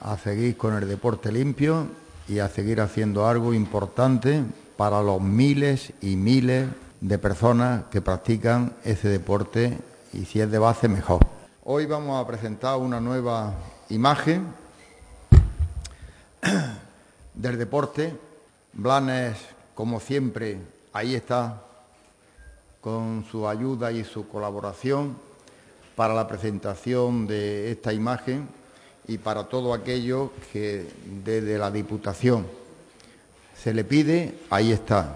a seguir con el deporte limpio y a seguir haciendo algo importante para los miles y miles de personas que practican ese deporte, y si es de base, mejor. Hoy vamos a presentar una nueva imagen del deporte. Blanes, como siempre, ahí está, con su ayuda y su colaboración para la presentación de esta imagen y para todo aquello que desde la Diputación se le pide, ahí está.